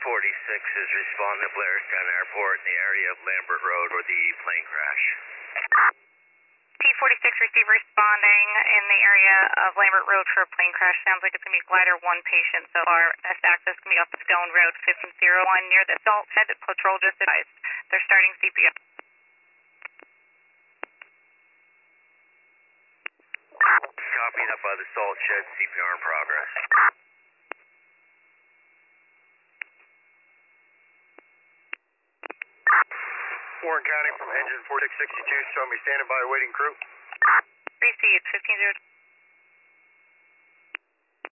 is responding to Blairstown Airport in the area of Lambert Road where the plane crash. T46 receive responding in the area of Lambert Road for a plane crash. Sounds like it's going to be glider 1 patient so far. Best access can be off the Stone Road 1501 near the Salt Head. Patrol just advised. They're starting CPR. Copied up by the Salt Shed, CPR in progress. Warren County from engine 4662, show me standing by waiting crew. Received 15-0.